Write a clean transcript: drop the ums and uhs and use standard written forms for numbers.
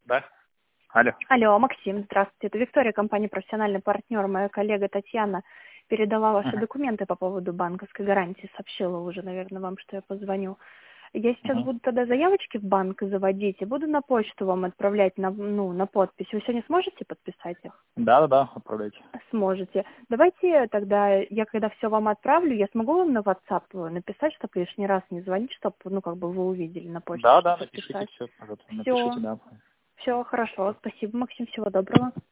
Да. Алло. Алло, Максим, здравствуйте. Это Виктория, компания «Профессиональный партнер». Моя коллега Татьяна передала ваши Ага. документы по поводу банковской гарантии. Сообщила уже, наверное, вам, что я позвоню. Я сейчас Ага. буду тогда заявочки в банк заводить и буду на почту вам отправлять на подпись. Вы сегодня сможете подписать их? Да, отправляйте. Сможете. Давайте тогда, я когда все вам отправлю, я смогу вам на WhatsApp написать, чтобы лишний раз не звонить, чтобы, вы увидели на почте, Да, что напишите подписать. все, пожалуйста. Все, Напишите, да. все хорошо. Спасибо, Максим, всего доброго.